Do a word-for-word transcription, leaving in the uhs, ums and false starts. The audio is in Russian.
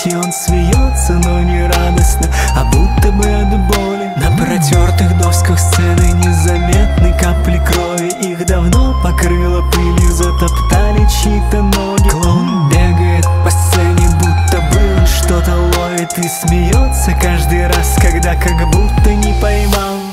И он смеется, но не радостно, а будто бы от боли. На протертых досках сцены незаметны капли крови. Их давно покрыло пылью, затоптали чьи-то ноги. Клоун бегает по сцене, будто бы он что-то ловит, и смеется каждый раз, когда как будто не поймал.